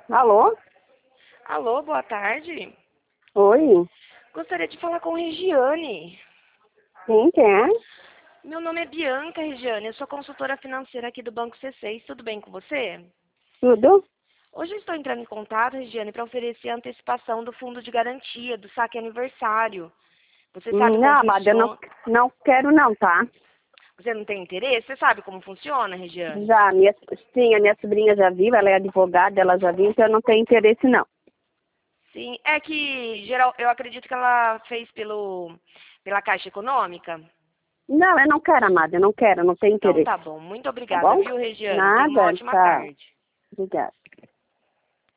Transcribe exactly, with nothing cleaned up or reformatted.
Alô? Alô, boa tarde. Oi? Gostaria de falar com Regiane. Sim, quem é? Meu nome é Bianca, Regiane. Eu sou consultora financeira aqui do Banco C seis. Tudo bem com você? Tudo? Hoje eu estou entrando em contato, Regiane, para oferecer a antecipação do fundo de garantia, do saque aniversário. Você sabe Hum, como Não, amada, eu não, funciona? não quero não, tá? Você não tem interesse? Você sabe como funciona, Regiane? Já, minha, sim, a minha sobrinha já viu, ela é advogada, ela já viu, então eu não tenho interesse não. Sim, é que geral, eu acredito que ela fez pelo, pela Caixa Econômica. Não, eu não quero, amada, eu não quero, eu não tenho Então interesse. tá bom. Muito Tá obrigada, bom? viu, Regiane? Tenha uma Nada, ótima tchau. tarde. Obrigada.